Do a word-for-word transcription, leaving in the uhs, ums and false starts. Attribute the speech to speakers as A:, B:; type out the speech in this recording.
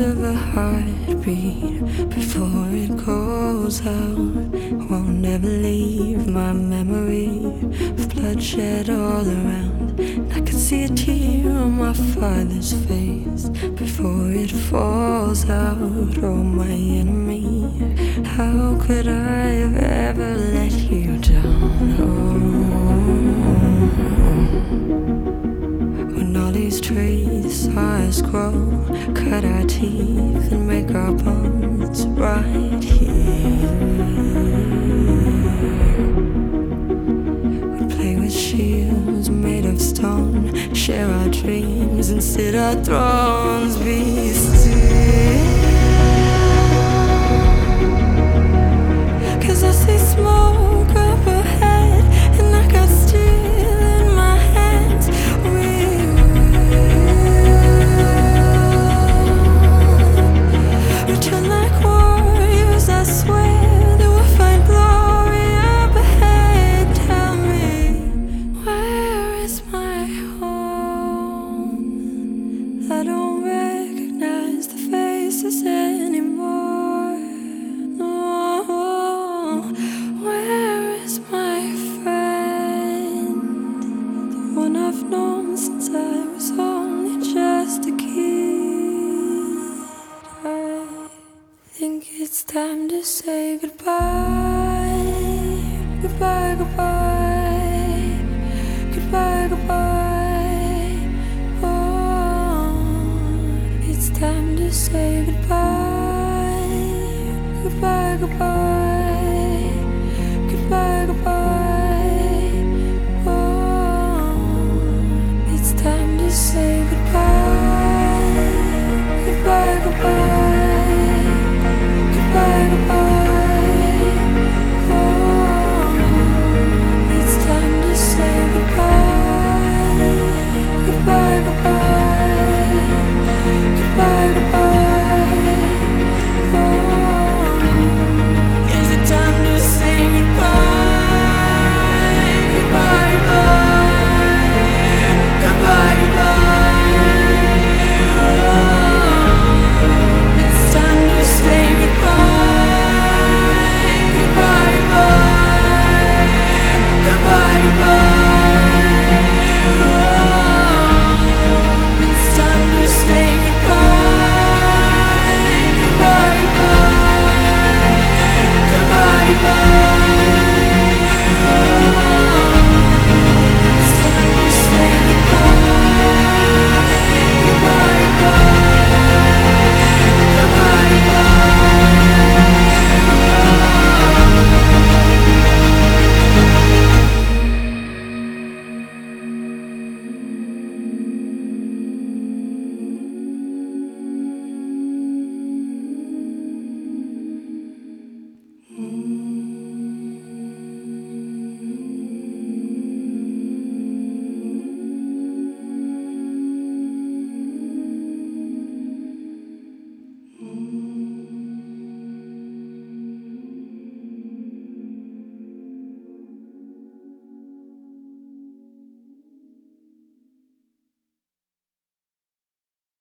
A: of a heartbeat before it goes out. Won't ever leave my memory of bloodshed all around. I could see a tear on my father's face before it falls out. Oh, my enemy, how could I have ever let you down? Oh, when all these trees saw us grow, cut our teeth and make our bones right here. We play with shields made of stone, share our dreams and sit our thrones. Be still, 'cause I see smoke up ahead and I got steel in my hands. We return like warriors, I swear that we'll find glory up ahead. Tell me, where is my home? I don't recognize the faces anymore. No, where is my friend? The one I've known since I was only just a kid. I think it's time to say goodbye. Goodbye, goodbye. Goodbye, goodbye. Oh, it's time to say goodbye. Goodbye, goodbye.